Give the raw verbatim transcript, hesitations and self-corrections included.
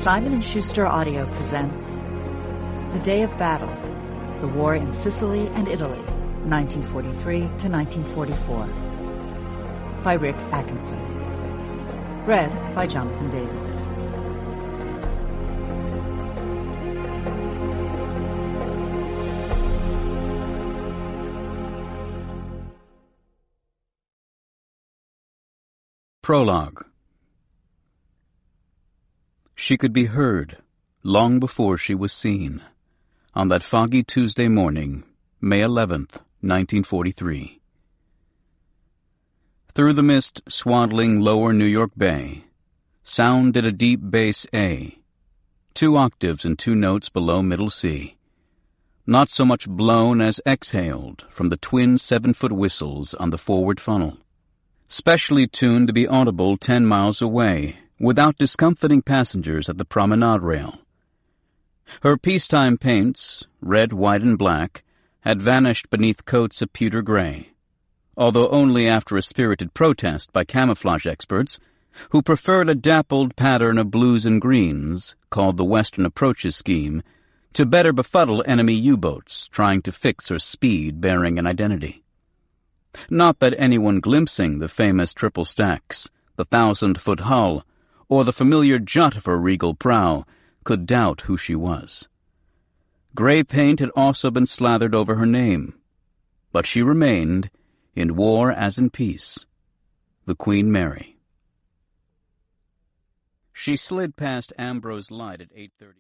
Simon and Schuster Audio presents The Day of Battle, the War in Sicily and Italy, nineteen forty-three to nineteen forty-four, by Rick Atkinson. Read by Jonathan Davis. Prologue. She could be heard long before she was seen on that foggy Tuesday morning, May eleventh, nineteen forty-three. Through the mist swaddling lower New York Bay, sounded a deep bass A, two octaves and two notes below middle C, not so much blown as exhaled from the twin seven-foot whistles on the forward funnel, specially tuned to be audible ten miles away, without discomfiting passengers at the promenade rail. Her peacetime paints, red, white, and black, had vanished beneath coats of pewter gray, although only after a spirited protest by camouflage experts, who preferred a dappled pattern of blues and greens, called the Western Approaches Scheme, to better befuddle enemy U-boats trying to fix her speed, bearing an identity. Not that anyone glimpsing the famous triple stacks, the thousand-foot hull, or the familiar jut of her regal prow could doubt who she was. Gray paint had also been slathered over her name, but she remained, in war as in peace, the Queen Mary. She slid past Ambrose Light at eight thirty.